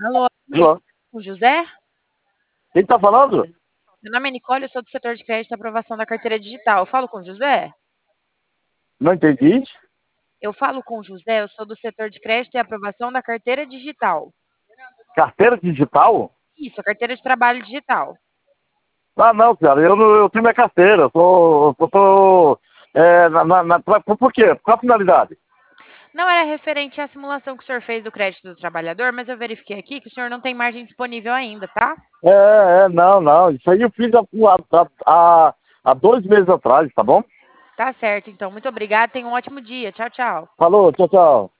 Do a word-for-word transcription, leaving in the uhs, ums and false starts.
Alô, Alô? o José? Quem tá falando? Meu nome é Nicole, eu sou do setor de crédito e aprovação da carteira digital. Eu falo com o José? Não entendi. Eu falo com o José, eu sou do setor de crédito e aprovação da carteira digital. Carteira digital? Isso, a carteira de trabalho digital. Ah, não, cara, eu, não- eu tenho minha carteira, eu tô, eu tô, é, na, na, na- por, por quê? Qual a finalidade? Não era referente à simulação que o senhor fez do crédito do trabalhador, mas eu verifiquei aqui que o senhor não tem margem disponível ainda, tá? É, é, não, não, isso aí eu fiz há, há, há, há dois meses atrás, tá bom? Tá certo, então. Muito obrigada. Tenha um ótimo dia. Tchau, tchau. Falou, tchau, tchau.